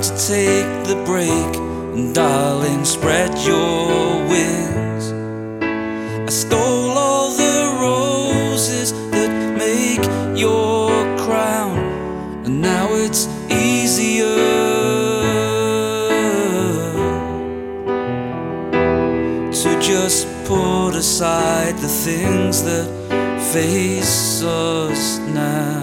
to take the break, and darling, spread your wings. I stole all the roses that make your crown, and now it's easier to just put aside the things that face us now.